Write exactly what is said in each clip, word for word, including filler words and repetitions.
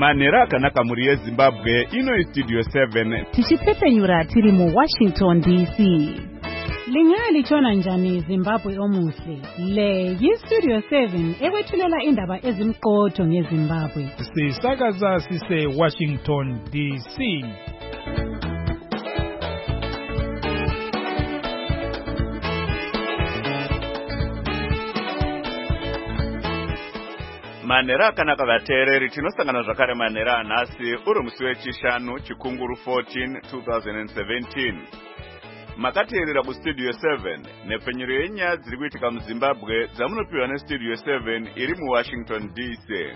Manera akanaka muri yeZimbabwe ino Studio seven. Tichipfepenyura tiri mu Washington D C. Lingali chona njani Zimbabwe omuhle. Le yi Studio seven ekwethulela indaba ezimqotho ngeZimbabwe. Sisakaza sise Washington D C. Manera akanaka vateereri tinosangana zvakare manera anhasi uri musi wechishanu chikunguru fourteen twenty seventeen. Makateerera kuStudio seven nepfenyuro yenyaya dziri kuitika muZimbabwe dzamunopiwa neStudio seven iri muWashington D C.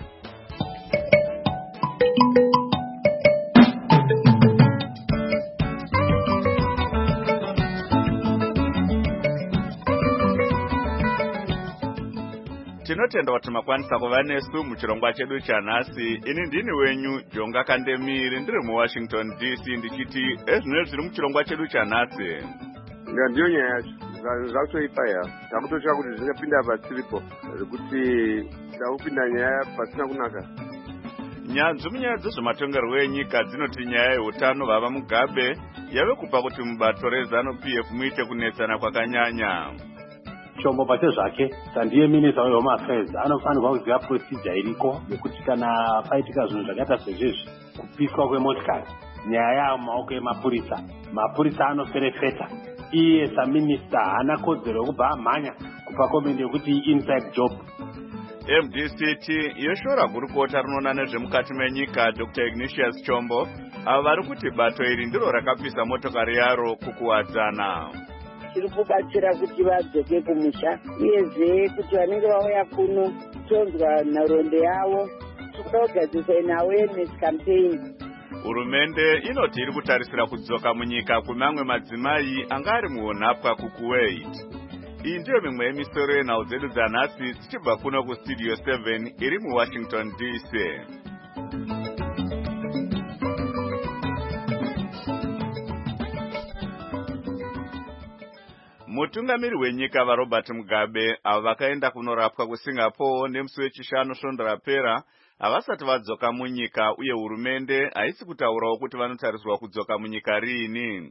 Tinotenda kuti makwanisa kuva nesu muchirongwa chedu chanhasi. Ini ndini wenyu Jonga Kandemiri ndiri muWashington D C ndichiti ezvino zviri muchirongwa chedu chanhasi. Ndiyo nyaya yacho zvakutoipa ya takutotya kuti zvingapinda pasiripo zvekuti takupinda nyaya pasina kunaka. Nyanzvi munyaya dzezvematongerwo enyika dzinoti nyaya yeutano vava Mugabe yave kupa kuti mubato reZANU-P F muite kunetsana kwakanyanya. Chombo pacho zvake sandiye minista wehome affairs anofanirwa kuziva procedure iriko yekuti kana paitika zvinhu zvakaita sezvezvi kupiswa kwemotikari nyaya yayo mumaoko emapurisa mapurisa anoferefeta iye saminista haana kodzero yekubva amhanya kupa komende yekuti inside job. M D C T yoshora gurukota rinoona nezvemukati menyika Doctor Ignatius Chombo avo vari kuti bato iri ndiro rakapisa motokari yaro kukuwadzana. Tiri kubatsira kuti vadzoke kumusha uyezve kuti vanenge vauya kuno tonzwa nharondo yavo tikugadzirisa awareness campaign. Hurumende inoti iri kutarisira kudzoka munyika kumamwe madzimai anga ari muhonapwa kuKuwait. Iyi ndiyo mimwe yemisoro yenhau dzedu dzanhasi dzichibva kuno kuStudio seven iri muWashington D C. Mutungamiri wenyika vaRobert Mugabe avo vakaenda kunorapwa kuSingapore nemusi wechishanu svondo rapera havasati vadzoka munyika uye hurumende haisi kutaurawo kuti vanotariswa kudzoka munyika riini.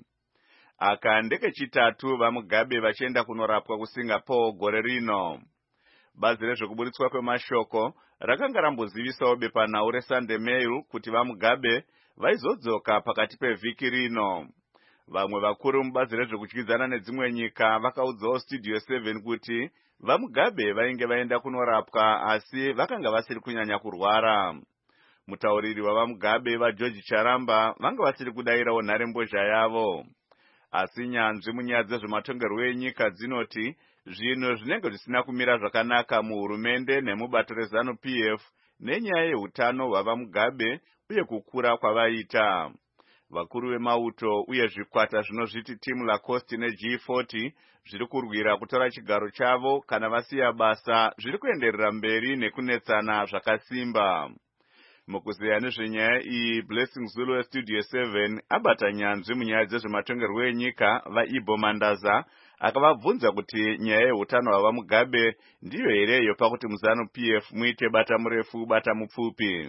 Aka ndekechitatu vaMugabe vachienda kunorapwa kuSingapore gore rino. Bazi rezvekuburitswa kwemashoko rakanga rambozivisawo bepanhau reSunday Mail kuti vaMugabe vaizodzoka pakati pevhiki rino. Vamwe vakuru mubazi rezvekudyidzana nedzimwe nyika vakaudzawo Studio seven kuti vaMugabe vainge vaenda kunorapwa asi vakanga vasiri kunyanya kurwara. Mutauriri wavaMugabe vaGeorge Charamba vanga vasiri kudayirawo nharembozha yavo. Asi nyanzvi munyaya dzezvematongerwo enyika dzinoti zvinhu zvinenge zvisina kumira zvakanaka muhurumende nemubato reZANU-P F nenyaya yeutano hwavaMugabe uye kukura kwavaita. Vakuru vemauto uye zvikwata zvinozviti Team Lacoste neG forty zviri kurwira kutora chigaro chavo kana vasiya basa zviri kuenderera mberi nekunetsana zvakasimba. Mukuzeya nezvenyaya iyi Blessing Zulu weStudio seven abata nyanzvi munyaya dzezvematongerwo enyika vaIbo Mandaza akavabvunza kuti nyaya yeutano hwavaMugabe ndiyo here pakuti muZANU-P F muite bata murefu bata mupfupi.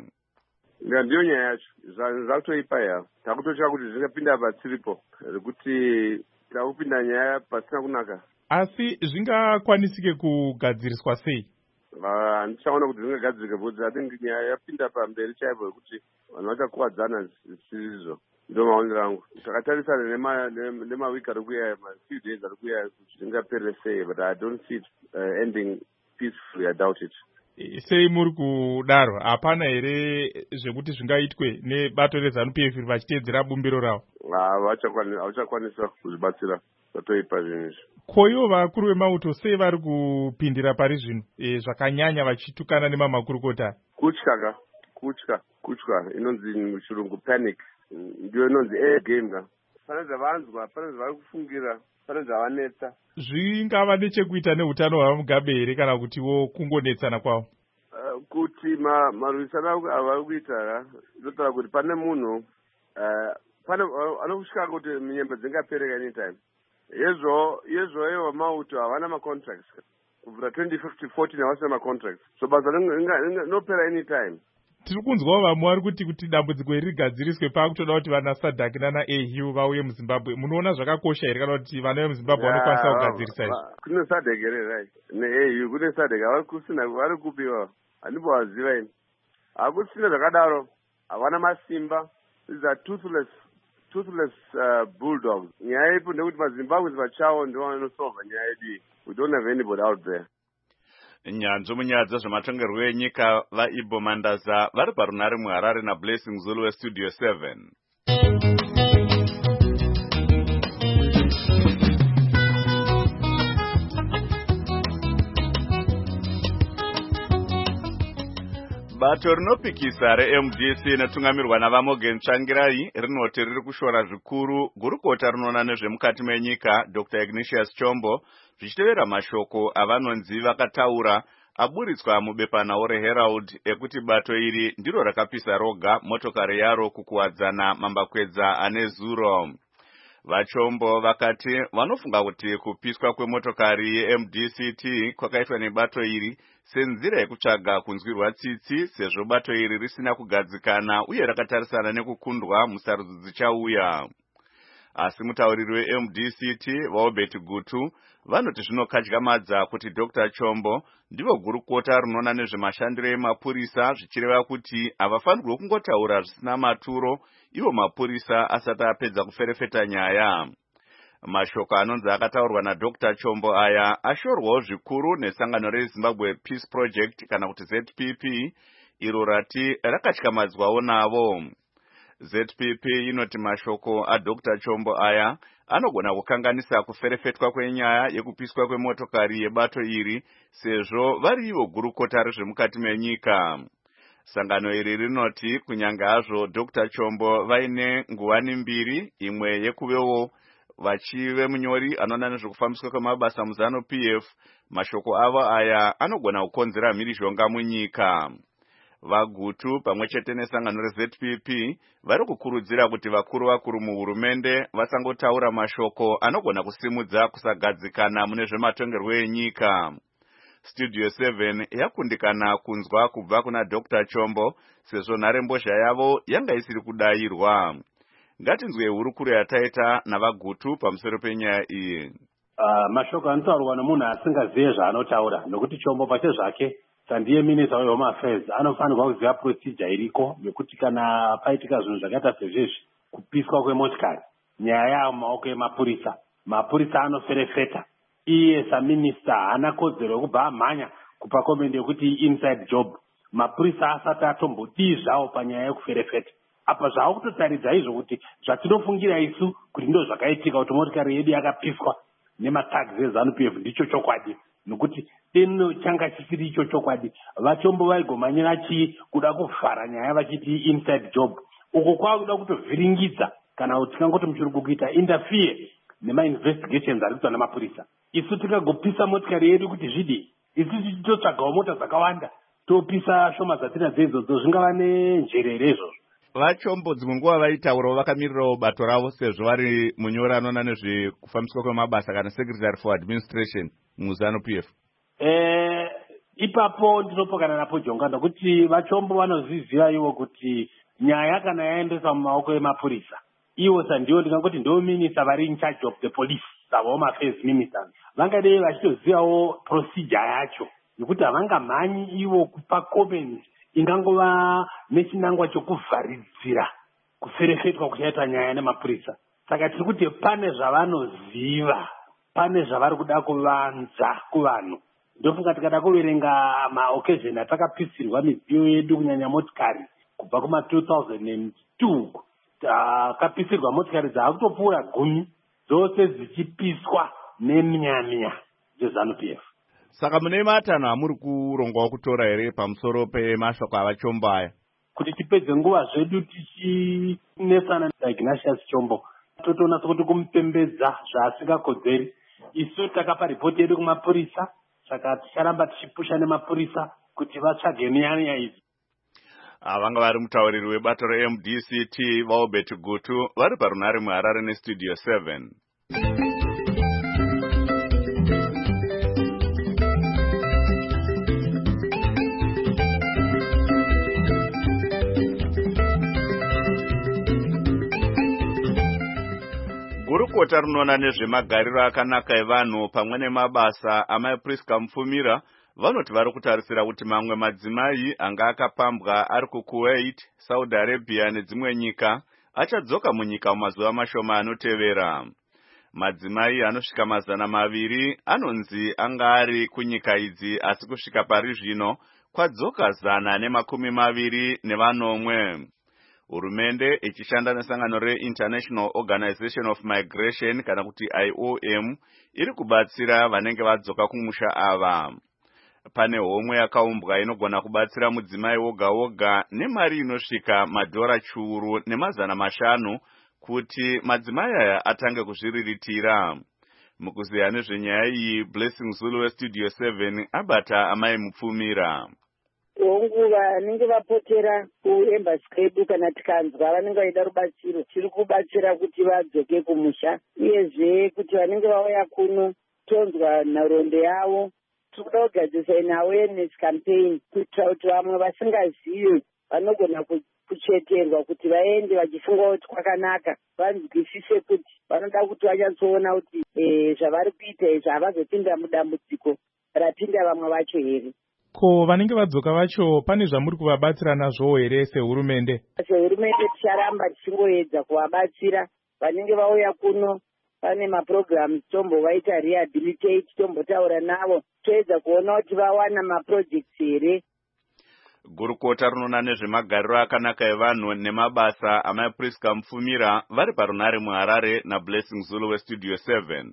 Ndiyo nyaya yacho zvakutoipa ya takutotya kuti zvingapinda pasiripo zvekuti takupinda nyaya pasina kunaka. Asi zvingakwanisike kugadziriswa sei? Handichaona kuti zvingagadzirike bvudzi atingi nyaya yapinda pamberi chaipo yekuti vanhu vachakuwadzana zvisizvo. Ndo maonero angu. Takatarisana nemawiki ari kuuya few days ari kuuya kuti zvingapere sei, but I don't see it uh, ending peacefully. I doubt it. Sei muri kudaro hapana here zvekuti zvingaitwe nebato reZANU-P F vachiteedzera bumbiro ravo? Havachakwanisa kuzvibatsira vatoipa zvinhu izvi. Koivo vakuru vemauto sei vari kupindira pari zvino e, zvakanyanya vachitukana nemamakurukota? Kutya ka kutya kutya inonzi muchirungu panic ndiyo inonzi air game ka. Pane zvavanzwa, pane zvavari kufungira, pane zvavanetsa. Zvingava nechekuita neutano hwavaMugabe here kana kutiwo kungonetsana kwavo? Uh, kuti ma marwisana avari kuita ndotaura kuti pane munhu uh, pane anokusvika kuti nyembe dzingapereka anytime. Yezvo yezvo evo mauto havana macontracts kubvira twenty fifteen fourteen havasina macontracts, so basa rinopera anytime. tiri kunzwawo vamwe vari kuti kuti dambudziko iri rigadziriswe pakutoda kuti vana Sadek nana Ahu vauye muZimbabwe. Munoona zvakakosha here kana kuti vana vemuZimbabwe vanokwanisa kugadzirisa izvi? Kune Sadek here right neAhu kune Sadek havari kusina vari kupiwa handimbovaziva ini hakusina zvakadaro havana masimba. These are toothless toothless uh, bulldogs. Nyaya ipo ndekuti maZimbabwe vachawo ndivo vanosolva nyaya yedu iyi. We don't have anybody out there. Nyanzvi munyaya dzezvematongerwo enyika vaIbo Mandaza vari parunare muHarare naBlessing Zulu weStudio seven. Bato rinopikisa reM D C netungamirwa navaMorgan Tsvangirai rinoti riri kushora zvikuru gurukota rinoona nezvemukati menyika Doctor Ignatius Chombo zvichitevera mashoko avanonzi vakataura aburitswa mubepanhau reHerald ekuti bato iri ndiro rakapisa roga motokari yaro kukuwadzana mambakwedza ane Zuro. Vachombo vakati vanofunga kuti kupiswa kwemotokari yeM D C T kwakaitwa nebato iri senzira yekutsvaga kunzwirwa tsitsi sezvo bato iri risina kugadzikana uye rakatarisana nekukundwa musarudzo dzichauya. Asi mutauriri weM D C T vaObert Gutu vanoti zvinokatyamadza kuti Doctor Chombo ndivo gurukota rinoona nezvemashandiro emapurisa zvichireva kuti havafanirwi kungotaura zvisina maturo ivo mapurisa asati apedza kuferefeta nyaya. Mashoko anonzi akataurwa naDoctor Chombo aya ashorwawo zvikuru nesangano reZimbabwe Peace Project kana kuti Z P P iro rati rakatyamadzwawo navo. Z P P inoti mashoko aDoctor Chombo aya anogona kukanganisa kuferefetwa kwenyaya yekupiswa kwemotokari yebato iri sezvo vari ivo gurukota rezvemukati menyika. Sangano iri rinoti kunyange hazvo Doctor Chombo vaine nguwani mbiri, imwe yekuvewo vachive munyori anoona nezvekufambiswa kwemabasa muZanu P F, mashoko avo aya anogona kukonzera mhirizhonga munyika. Vagutu pamwe chete nesangano reZ P P vari kukurudzira kuti vakuru vakuru muhurumende vasangotaura mashoko anogona kusimudza kusagadzikana mune zvematongerwo enyika. Studio seven yakundikana kunzwa kubva kuna Doctor Chombo sezvo nharembozha yavo yanga isiri kudayirwa. Ngatinzwe hurukuro yataita navagutu pamusoro penyaya iyi. Uh, mashoko anotaurwa nomunhu asingazive zvaanotaura nokuti Chombo pache zvake sandiye Minister weHome Affairs anofanirwa kuziva procedure iriko yekuti kana paitika zvinhu zvakaita sezvezvi kupiswa kwemotikari nyaya yayo mumaoko emapurisa mapurisa anoferefeta iye saminister haana kodzero yekubva amhanya kupa komende yekuti inside job mapurisa asati atombodii zvawo panyaya yekuferefeta apa zvava kutotaridza izvo kuti zvatinofungira isu kuti ndo zvakaitika kuti motikari yedu yakapiswa nemataxi eZanu P F ndicho chokwadi nokuti ino changa chisiri icho chokwadi. Vachombo vaigomanyira chii kuda kuvhara nyaya vachiti inside job uko kwakuda kutovhiringidza kana kuti tikangoti muchirungu kuita interfere nema-investigations ari kuitwa namapurisa. Isu tikagopisa motikari yedu kuti zvidii, isu tichitotsvagawo mota dzakawanda topisa shoma dzatinadzo idzodzo zvingava nenjerere izvozvo. Vachombo dzimwe nguva vaitaurawo vakamirirawo bato ravo sezvo vari munyori anoona nezvekufambiswa kwemabasa kana Secretary for Administration muZanu P F. Eh, ipapo ndinopokana napo jonga nokuti vachombo vanozviziva ivo kuti nyaya kana yaendeswa mumaoko emapurisa ivo sandiwo ndingangoti ndo minister vari in charge of the police savaHome Affairs ministers vangadei vachitozivawo procedure yacho nekuti havangamhanyi ivo kupa comment ingangova nechinangwa chokuvharidzira kuferefetwa kuchaitwa nyaya nemapurisa. Saka tiri kuti pane zvavanoziva, pane zvavari kuda kuvanza kuvanhu. Ndofunga tikada kuverenga maoccasion atakapisirwa midziyo yedu kunyanya motikari kubva kuma two thousand two takapisirwa motikari dzakutopfuura gumi dzose dzichipiswa nemyamya dzeZanu P F. Saka mune matanho amuri kurongwawo kutora here pamusoro pemashoko avaChombo aya kuti tipedze nguva zvedu tichinesana naIgnatius Chombo totonatsa kuti kumupembedza zvaasingakodzeri. Isu takapa ripoti yedu kumapurisa, saka ticharamba tichipusha nemapurisa kuti vatsvage nyaya idzi. Vanga vari mutauriri webato reM D C T vaObert Gutu vari parunare muHarare neStudio seven. Gurukota rinoona nezvemagariro akanaka evanhu pamwe nemabasa amaPriska Mufumira vanoti vari kutarisira kuti mamwe madzimai anga akapambwa ari kuKuwait, Saudi Arabia nedzimwe nyika achadzoka munyika mumazuva mashoma anotevera. Madzimai anosvika mazana maviri anonzi anga ari kunyika idzi, asi kusvika pari zvino kwadzoka zana nemakumi maviri nevanomwe. Hurumende ichishanda nesangano reInternational Organization of Migration kana kuti I O M iri kubatsira vanenge vadzoka kumusha ava. Pane homwe yakaumbwa inogona kubatsira mudzimai woga woga nemari inosvika madhora chiuru nemazana mashanu kuti madzimai aya atange kuzviriritira. Mukuziya nezvenyaya iyi, Blessing Zulu weStudio seven abata amai Mupfumira. Hongu vanenge vapotera kuembassy kwedu kana tikanzwa vanenge vaida rubatsiro, tiri kubatsira kuti vadzoke kumusha, uyezve kuti vanenge vauya kuno tonzwa nhoroondo yavo. Tinoda kugadzirisa an awareness campaign kuitira kuti vamwe vasingazivi vanogona kucheterwa kuti vaende vachifunga kuti kwakanaka, vanzwisise kuti vanoda kuti vachatsoona kuti zvavari kuita izvi havazopinda mudambudziko rapinda vamwe vacho here. Ko vanenge vadzoka vacho pane zvamuri kuvabatsira nazvo here sehurumende? Sehurumende ticharamba tichingoedza kuvabatsira vanenge vauya kuno. Pane maprograms tombovaita rehabilitate, tombotaura navo toedza kuona kuti vawana maprojects here. Gurukota rinoona nezvemagariro akanaka evanhu nemabasa amaPriska Mufumira vari parunare muHarare naBlessing Zulu weStudio seven.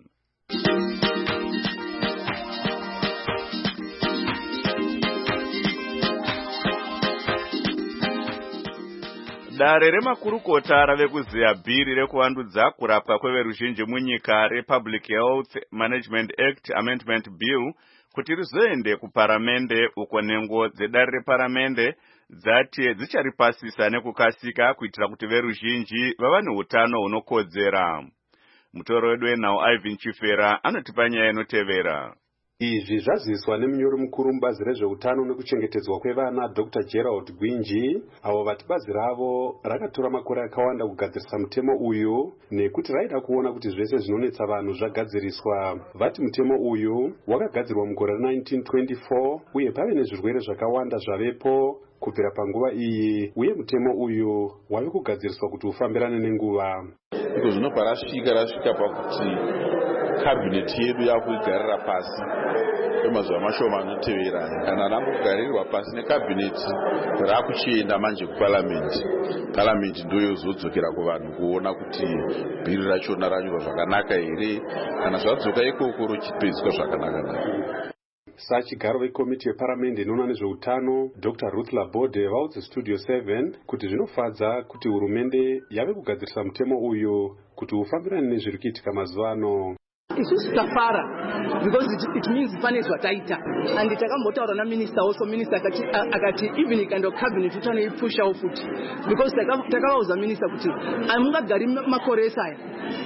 Dare remakurukota rave kuziya bhiri rekuvandudza kurapwa kweveruzhinji munyika rePublic Health Management Act Amendment Bill kuti rizoende kuparamende, uko nhengo dzedare reparamende dzati dzicharipasisa nekukasika kuitira kuti veruzhinji vava neutano hunokodzera. Mutoro wedu wenhau Ivan Chifera anotipa nyaya inotevera. Izvi zvaziviswa nemunyori mukuru mubazi rezveutano nekuchengetedzwa kwevana Doctor Gerald Gwinji, avo vati bazi ravo rakatora makore akawanda kugadzirisa mutemo uyu nekuti raida kuona kuti zvese zvinonetsa vanhu zvagadziriswa. Vati mutemo uyu wakagadzirwa mugore nineteen twenty-four uye pave nezvirwere zvakawanda zvavepo kubvira panguva iyi, uye mutemo uyu wave kugadziriswa kuti ufambirane nenguva. Iko zvinobva rasvika rasvika pakuti kabineti yedu yakuigarira pasi kwemazuva mashoma anotevera, kana rangogarirwa pasi nekabineti rakuchienda manje kuparamende. Paramende ndiyo yozodzokera kuvanhu kuona kuti bhiri rachona ranyorwa zvakanaka here, kana zvadzoka ikoko rochipedzwa zvakanaka. Sachigaro vekomiti yeparamende inoona nezveutano Doctor Ruth Labode vaudze Studio seven kuti zvinofadza kuti hurumende yave kugadzirisa mutemo uyu kuti ufambirane nezviri kuitika mazuva ano. Isusu tafara because it, it means pane zvataita, and takambotaura naminister also, minister akati akati even kind of cabinet utanoipushawo futi because takavauza minister kuti amungagari makore esaya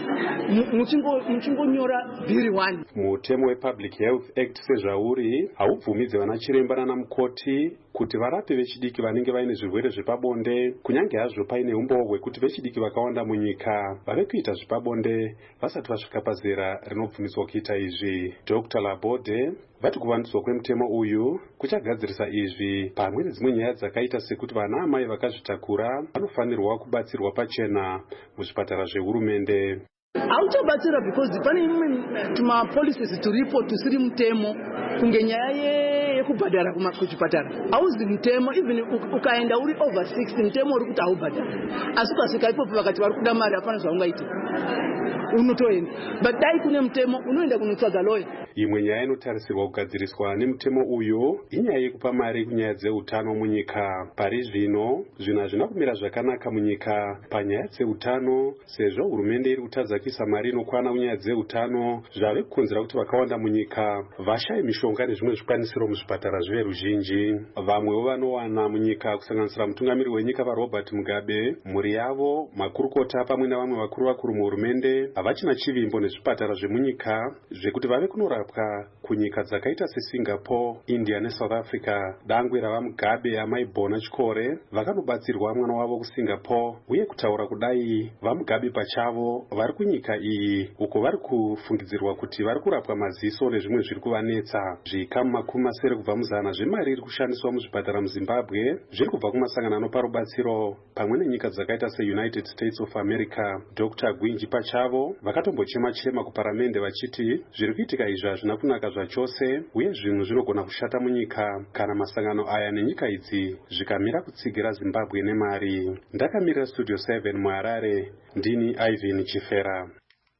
muchingonyora bhiri one. Mutemo wePublic Health Act sezvauri haubvumidze vana chiremba nana mukoti kuti varape vechidiki vanenge vaine zvirwere zvepabonde, kunyange hazvo paine umboo kuti vechidiki vakawanda munyika vave kuita zvepabonde vasati vasvika pazera rinobvumidzwa kuita izvi. Doctor Labode vati kuvandudzwa kwemutemo uyu kuchagadzirisa izvi pamwe nedzimwe nyaya dzakaita sekuti vana amai vakazvitakura vanofanirwa kubatsirwa pachena muzvipatara zvehurumende. Hautobatsira because pane imwe tumapolicies turipo tusiri mutemo kunge nyaya yekubhadhara kuchipatara. Hauzi mutemo, even ukaenda uri over sixty mutemo uri kuti haubhadhara. Asi ukasvika ipopo vakati vari kuda mari hapana zvaungaita, unotoenda. But dai kune mutemo unoenda kunotsvaga lawyer. Imwe nyaya inotarisirwa kugadziriswa nemutemo uyu inyaya yekupa mari kunyaya dzeutano munyika. Pari zvino zvinhu hazvina kumira zvakanaka munyika panyaya dzeutano, sezvo hurumende iri kutadza kuisa mari inokwana kunyaya dzeutano, zvave kukonzera kuti vakawanda munyika vashaye mishonga nezvimwe zvikwanisiro muzvipatara zveruzhinji. Vamwewo vanowana munyika kusanganisira mutungamiri wenyika vaRobert Mugabe, mhuri yavo, makurukota pamwe navamwe vakuru vakuru muhurumende havachina chivimbo nezvipatara zvemunyika zvekuti vave kunorapwa kunyika dzakaita seSingapore, India neSouth Africa, dangwe rava Mugabe amai Bona Chikore vakanobatsirwa mwana wavo kuSingapore, uye kutaura kudai vaMugabe pachavo vari kunyika iyi uko vari kufungidzirwa kuti vari kurapwa maziso nezvimwe zviri kuvanetsa. Zvikamu makumi masere kubva muzana zvemari iri kushandiswa muzvipatara muZimbabwe zviri kubva kumasangano anopa rubatsiro pamwe nenyika dzakaita seUnited States of America. Doctor Gwinji pachavo vakatombochema chema kuparamende vachiti zviri kuitika izvi hazvina kunaka zvachose, uye zvinhu zvinogona kushata munyika kana masangano aya nenyika idzi zvikamira kutsigira Zimbabwe nemari. Ndakamirira Studio seven muHarare, ndini Ivan Chifera.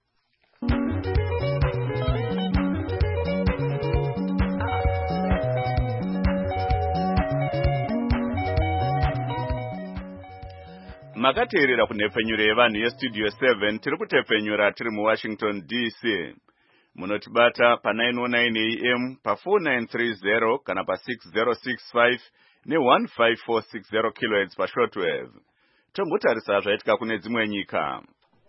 Makateerera kunhepfenyuro yevanhu yeStudio seven tiri kutepfenyura tiri muWashington D C. Munotibata pa nine oh nine A M, pa four nine three zero kana pa six zero six five ne one five four six zero kilohertz pa shortwave. Tombotarisa zvaitika kune dzimwe nyika.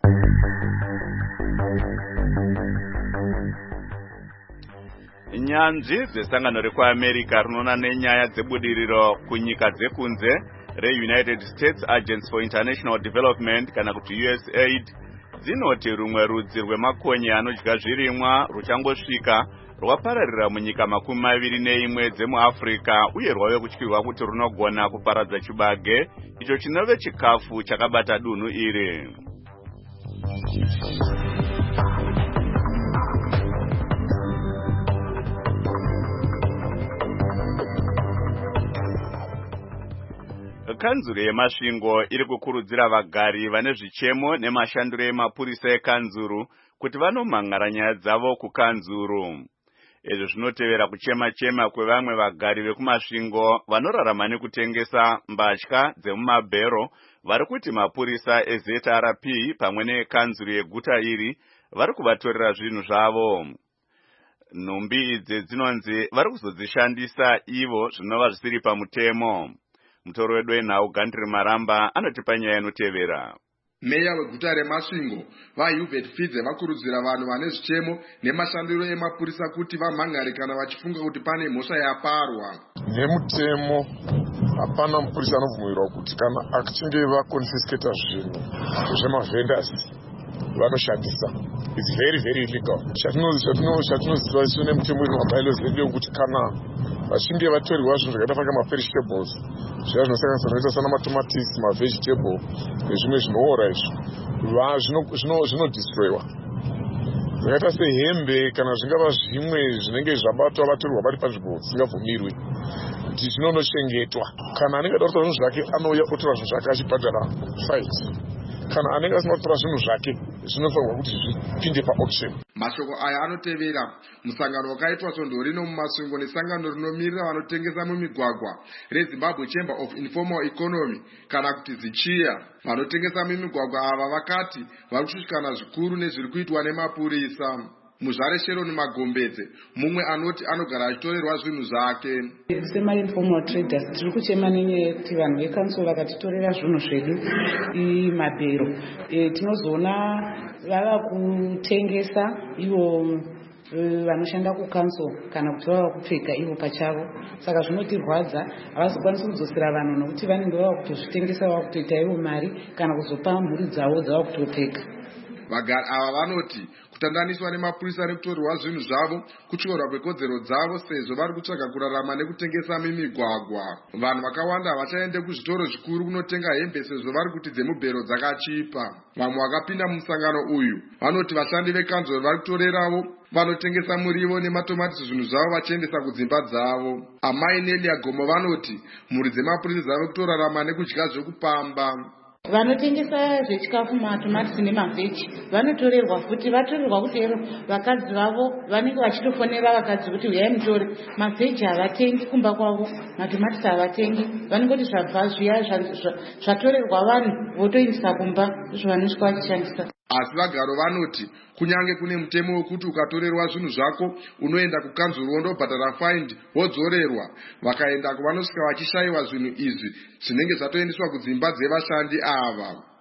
Nyanzvi dzesangano rekuAmerica rinoona nenyaya dzebudiriro kunyika dzekunze reUnited States Agency for International Development kana kuti U S A I D dzinoti rumwe rudzi rwemakonye anodya zvirimwa ruchangosvika rwapararira munyika makumi maviri neimwe dzemuAfrica, uye rwave kutyirwa kuti runogona kuparadza chibage icho chinove chikafu chakabata dunhu iri. Kanzuru yemasvingo iri kukurudzira vagari vane zvichemo nemashandiro emapurisa ekanzuru kuti vanomhangara nyaya dzavo kukanzuru. Izvi zvinotevera kuchema-chema kwevamwe vagari vekumasvingo vanorarama nekutengesa mbatya dzemumabhero vari kuti mapurisa eZ R P pamwe nekanzuru yeguta iri vari kuvatorera zvinhu zvavo. Nhumbi idzi dzinonzi vari kuzodzishandisa ivo zvinova zvisiri pamutemo. Mutoro wedu wenhau Gandri Maramba anotipa nyaya inotevera. Meya weguta remasvingo vaHubert Fidze vakurudzira vanhu vane zvichemo nemashandiro emapurisa kuti vamhangare kana vachifunga kuti pane mhosva yaparwa. Nemutemo hapana mupurisa anobvumirwa kuti kana achinge vaconfiscata zvinhu zvemavendors vanoshandisa. It's very very illegal. Chatinoziva isu nemutemo wemabylaws edu kuti kana vachinge vatorerwa zvinhu zvakaita saka maperishables zviya zvinosanganiswa zvinoita sana matomatisi, mavegetable nezvimwe zvinoora izvo zvinodestroywa. Zvakaita sehembe kana zvingava zvimwe zvinenge zvabatwa vatorerwa vari panzvimbo dzisingabvumirwi kuti zvinondochengetwa. Kana anenge ada kutora zvinhu zvake anouya otora zvinhu zvake achibhadhara fines. Kana anenge asina kutora zvinhu zvake zvinofanirwa kuti zvipinde paauction. Mashoko aya anotevera musangano wakaitwa svondo rino mumasvingo nesangano rinomirira vanotengesa mumigwagwa reZimbabwe Chamber of Informal Economy kana kuti ZICHIA. Vanotengesa mumigwagwa ava vakati vari kushushikana zvikuru nezviri kuitwa nemapurisa. Muzvare Sharon Magombedze mumwe anoti anogara achitorerwa zvinhu zvake. Sema-informal traders tiri kuchema nenyaya yekuti vanhu vekansoro vakatitorera zvinhu zvedu mabhero. E, tinozoona vava kutengesa ivo vanoshanda kukansoro kana kuti vava kupfeka ivo pachavo. Saka zvinotirwadza, havazokwanisi kudzosera vanhu nokuti vanenge vava kutozvitengesa vava kutoita ivo mari kana kuzopa mhuri dzavo dzava kutopfeka. Vagari ava vanoti kutandaniswa nemapurisa nekutorerwa zvinhu zvavo kutyorwa kwekodzero dzavo sezvo vari kutsvaga kurarama nekutengesa mimigwagwa. Vanhu vakawanda havachaende kuzvitoro zvikuru kunotenga hembe sezvo vari kuti dzemubhero dzakachipa. Vamwe vakapinda mumusangano uyu vanoti vashandi vekanzuro vari kutorerawo vanotengesa murivo nematomatisi zvinhu zvavo vachiendesa kudzimba dzavo. Amai Nelia Gomo vanoti mhuri dzemapurisa dzave kutorarama nekudya zvekupamba. Vanotengesa zvechikafu matomatisi nemavheji vanotorerwa futi, vatorerwa kuti ero vakadzi vavo vanenge vachitofonera vakadzi kuti uyai mutore mavheji havatengi kumba kwavo, matomatisi havatengi, vanongoti zvabva zviya zvatorerwa vanhu votoindisa kumba zvavanosvika vachishandisa. Asi vagaro vanoti kunyange kune mutemo wekuti ukatorerwa zvinhu zvako unoenda kukanzuru wondobhadhara fine wodzorerwa, vakaendako vanosvika vachishayiwa zvinhu izvi zvinenge zvatoendeswa kudzimba dzevashandi ava.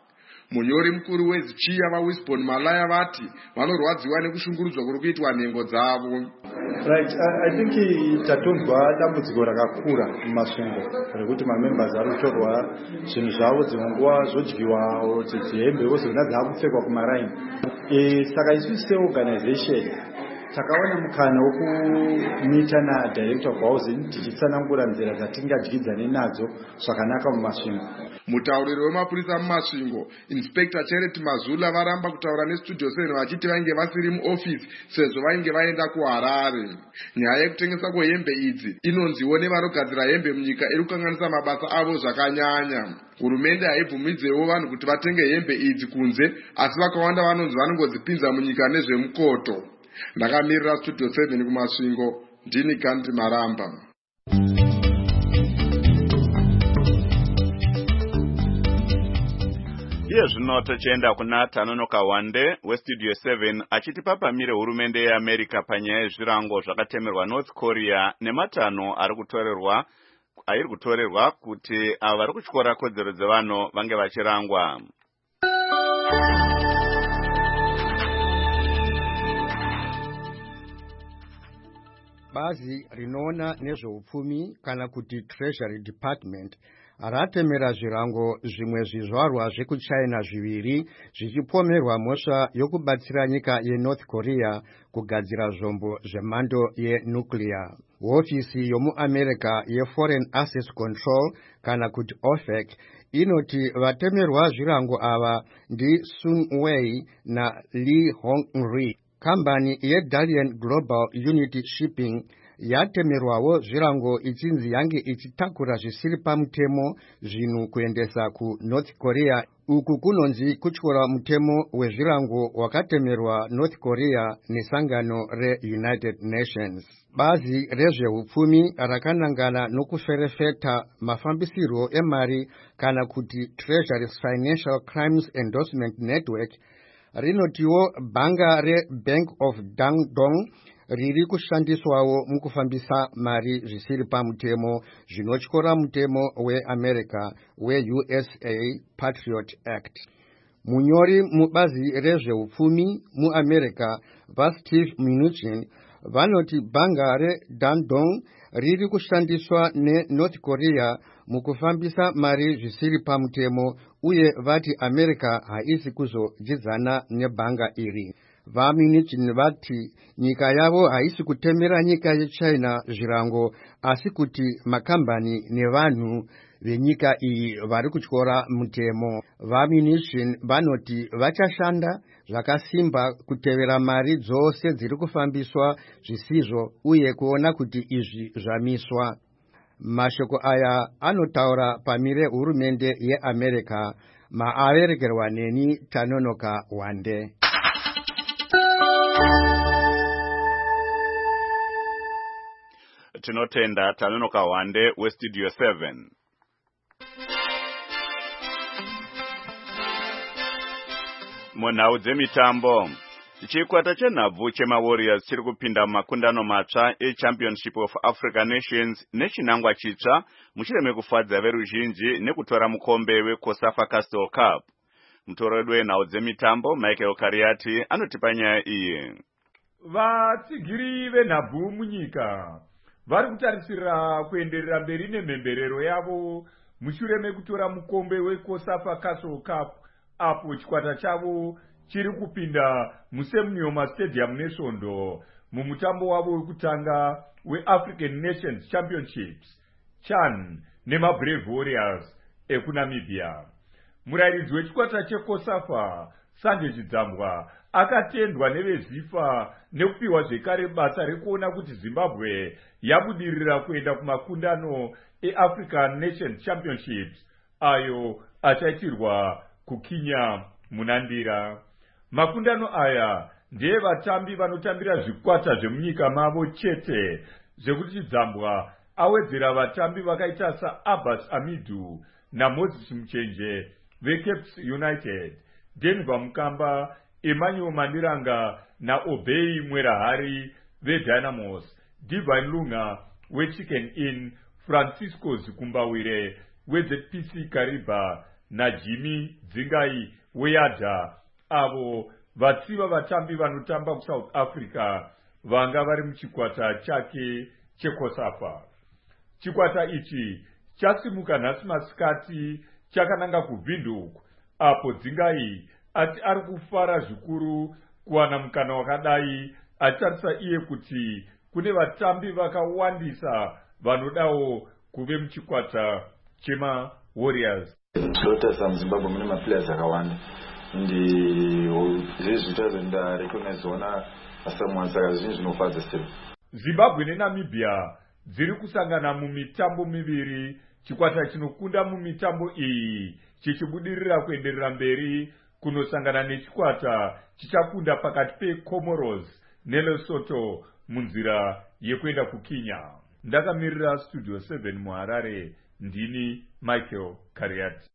munyori mukuru wezichiya vawisbon malaya vati vanorwadziwa nekushungurudzwa kuri kuitwa nhengo dzavo. Right, I, I think tatonzwa dambudziko rakakura mumasvingo rekuti mamembers ari kutorwa zvinhu zvavo dzimwe nguva zvodyiwa dzihembe wozona dzaakupfekwa kumaraini. E, saka isu seorganization takawana mukana wokumita nadirector of housing tichitsanangura nzira dzatingadyidzane nadzo zvakanaka mumasvingo. Mutauriri wemapurisa mumasvingo Inspector Charity Mazula varamba kutaura nestudio seven vachiti vainge vasiri muofisi sezvo vainge vaenda kuHarare. Nyaya yekutengesa kwehembe idzi inonziwo nevanogadzira hembe munyika iri kukanganisa mabasa avo zvakanyanya. Hurumende haibvumidzewo vanhu kuti vatenge hembe idzi kunze, asi vakawanda vanonzi vanongodzipinza munyika nezvemukoto. Ndakamirira studio seven kumasvingo, ndini Kandi Maramba. Iye zvino tochienda kuna Tanonoka Wande westudio seven achitipapamire hurumende yeAmerica panyaya yezvirango zvakatemerwa North Korea nematanho ari kutorerwa ari kutorerwa kuti ava vari kutyora kodzero dzevanhu vange vachirangwa. Bazi rinoona nezveupfumi kana kuti Treasury Department ratemera zvirango zvimwe zvizvarwa zvekuchina zviviri zvichipomerwa mhosva yokubatsira nyika yeNorth Korea kugadzira zvombo zvemhando yenuclear. Hofisi yomuAmerica yeForeign Assets Control kana kuti OFAC inoti vatemerwa zvirango ava ndi Sun Wei na Lee Hong-ri. Kambani yeDalian Global Unity Shipping yatemerwawo zvirango ichinzi yange ichitakura zvisiri pamutemo zvinhu kuendesa kuNorth Korea. Uku kunonzi kutyora mutemo wezvirango wakatemerwa North Korea nesangano reUnited Nations. Bazi rezveupfumi rakanangana nokuferefeta mafambisiro emari kana kuti Treasury's Financial Crimes Endorsement Network rinotiwo bhanga reBank of Dandong riri kushandiswawo mukufambisa mari zvisiri pamutemo zvinotyora mutemo weAmerica we-U S A Patriot Act. Munyori mubazi rezveupfumi muAmerica vaSteve Mnuchin vanoti bhanga reDandong riri kushandiswa neNorth Korea mukufambisa mari zvisiri pamutemo uye vati America haisi kuzodyidzana nebhanga iri. VaMnuchin vati nyika yavo haisi kutemera nyika yeChina zvirango asi kuti makambani nevanhu venyika iyi vari kutyora mutemo. VaMnuchin vanoti vachashanda zvakasimba kutevera mari dzose dziri kufambiswa zvisizvo uye kuona kuti izvi zvamiswa. Mashoko aya anotaura pamire hurumende yeAmerica maaverekerwa neni Tanonoka Wande. Tinotenda Tanonoka Wande westudio seven. Munhau dzemitambo, chikwata chenhabvu chemaWarriors chiri kupinda mumakundano matsva eChampionship of African Nations nechinangwa chitsva mushure mekufadza veruzhinji nekutora mukombe weCOSAFA Castle Cup. Mutoredi wenhau dzemitambo Michael Kariati anotipa nyaya iyi. Vatsigiri venhabvu munyika vari kutarisira kuenderera mberi nemhemberero yavo mushure mekutora mukombe weCOSAFA Castle Cup apo chikwata chavo chiri kupinda muSeminole Stadium neSvondo mumutambo wavo wekutanga weAfrican Nations Championships CHAN nemaBrave Warriors ekuNamibia. Murairidzi wechikwata cheCOSAFA Sanje Chidzambwa akatendwa neveZIFA nekupiwa zvekare basa rekuona kuti Zimbabwe yabudirira kuenda kumakundano eAfrican Nations Championships ayo achaitirwa kuKenya munandira. Makundano aya ndiye vatambi vanotambira zvikwata zvemunyika mavo chete, zvekuti Chidzambwa awedzera vatambi vakaita saAbbas Amidu naMoses Muchenje veCapes United, Denver Mukamba, Emmanuel Mandiranga naObey Mwerahari veDynamos, Divine Lunga weChicken Inn, Francisco Zikumbawire weZPC Kariba naJimmy Dzingai weadha avo vatsiva vatambi vanotamba kuSouth Africa vanga vari muchikwata chake chekosafa. Chikwata ichi chasimuka nhasi masikati chakananga kuVindhoek apo Dzingai ati ari kufara zvikuru kuwana mukana wakadai, achitarisa iye kuti kune vatambi vakawandisa vanodawo kuve muchikwata chema Warriors. Tinotarisa muZimbabwe mune maplayers akawanda ndi zvezvitazo ndarecognize ona asamwana saka zvinhu zvinofadza sei. Zimbabwe neNamibia dziri kusangana mumitambo miviri, chikwata chinokunda mumitambo iyi chichibudirira kuenderera mberi kunosangana nechikwata chichakunda pakati peComoros neLesotho munzira yekuenda kuKenya. Ndakamirira Studio seven muHarare, ndini Michael Kariati.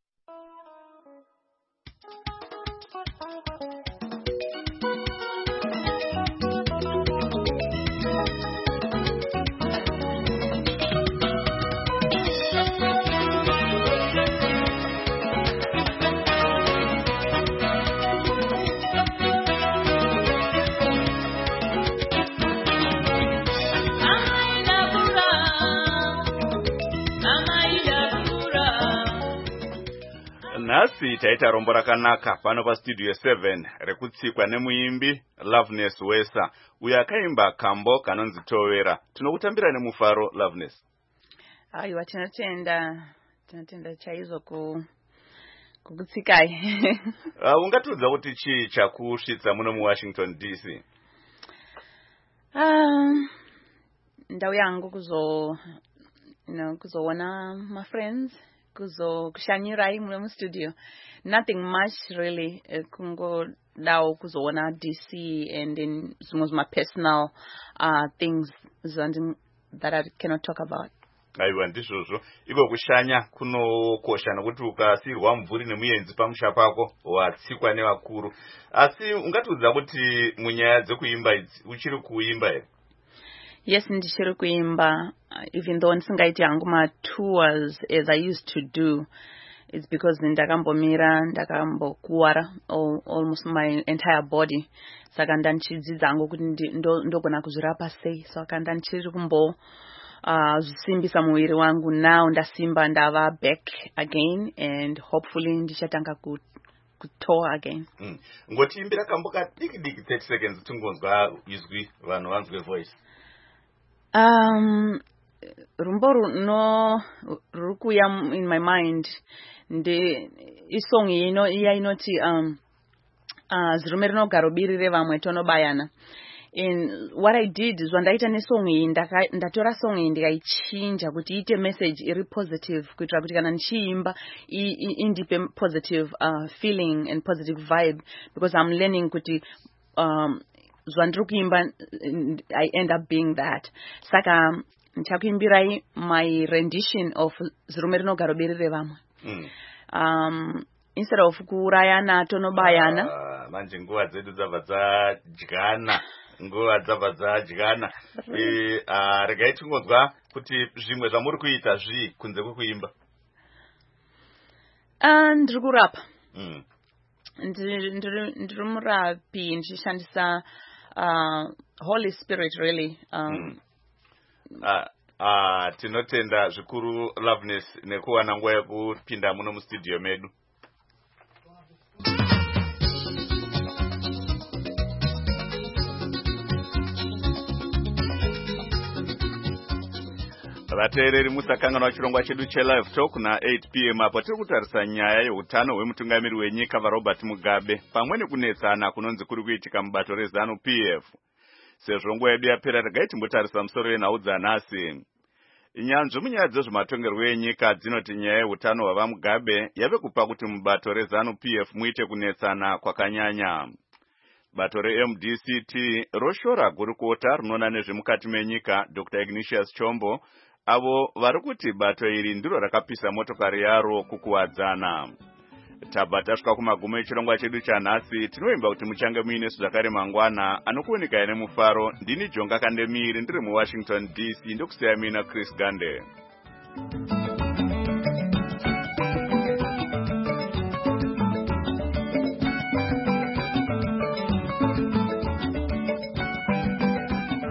Nhasi taita rombo rakanaka pano pa Studio seven rekutsikwa nemuimbi Loveness Wesa uyo akaimba kambo kanonzi Tovera. Tinokutambira nemufaro Loveness. Aiwa, tinotenda tinotenda chaizvo ku kukutsikai. uh, ungatudza kuti chii chakusvitsa muno mu Washington D C? Um ndau yangu kuzo you know kuzoona my friends, kuzo kushanyirai muno mu studio. Nothing much really, uh, kungo dao kuzoona D C and then some of my personal uh things that I cannot talk about. Aiwa, ndizvozvo. Iko kushanya kunokosha nokuti ukasirwa mvuri nemuyenzi pamusha pako watsikwa nevakuru. Asi ungatiudza kuti munyaya dzekuimba idzi uchiri kuimba here? Yes, ndichiri kuimba, even though ndisingaiti hangu ma tours as I used to do. It's because ndakambomira ndakambokuwara almost my entire body. Saka ndanchidzidza hangu kuti ndogona kuzvirapa sei. Saka ndanchiri kumbo Uh, zisimbisa muwiri wangu. Now ndasimba ndava back again and hopefully ndichatanga ku kutour again. Mm. Ngotiimbira kamboka diki diki thirty seconds tungonzwa izwi vanhu vanzwe voice. Um rumbo runo rukuya in my mind ndi isong ino iya inoti um uh zirume rinogara ubirire vamwe tonobayana. And what I did is when I did a song in ndatora song in ndikaichinja kuti ite message iri positive kuitira kuti kana nchiimba indipe positive uh, feeling and positive vibe, because I'm learning kuti um zvandiri kuimba I end up being that. Saka ndichakuimbirai my rendition of zirume rinogara ubirire vamwe. Mm. Um instead of kuurayana tonobayana. Uh, manje nguva dzedu dzabva dzadyana. Nguva dzabva dzadyana. Eh, uh, regai tingonzwa kuti zvimwe zvamuri kuita zvii kunze kwekuimba. Uh, ndiri kurapa. Mm. Ndiri murapi ndichishandisa uh, Holy Spirit really. Um, mm. uh, uh, tinotenda zvikuru Loveness nekuwana nguva yekupinda muno mustudio medu. Vateereri musakanganwa chirongwa chedu chelive talk na eight p m apo tiri kutarisa nyaya yeutano hwemutungamiri wenyika vaRobert Mugabe pamwe nekunetsana kunonzi kuri kuitika mubato reZanu P F. Sezvo nguva yedu yapera, regai timbotarisa musoro wenhau dzanhasi. Nyanzvi munyaya dzezvematongerwo enyika dzinoti nyaya yeutano hwavaMugabe yave kupa kuti mubato reZanu P F muite kunetsana kwakanyanya. Bato re-M D C T roshora gurukota rinoona nezvemukati menyika Doctor Ignatius Chombo avo vari kuti bato iri ndiro rakapisa motokari yaro kukuwadzana. Tabva tasvika kumagumo echirongwa chedu chanhasi. Tinoimba kuti muchange muine zvakare mangwana anokuoneka nemufaro. Ndini Jonga Kandemiri ndiri muWashington D C ndokusiya mina Chris Gande.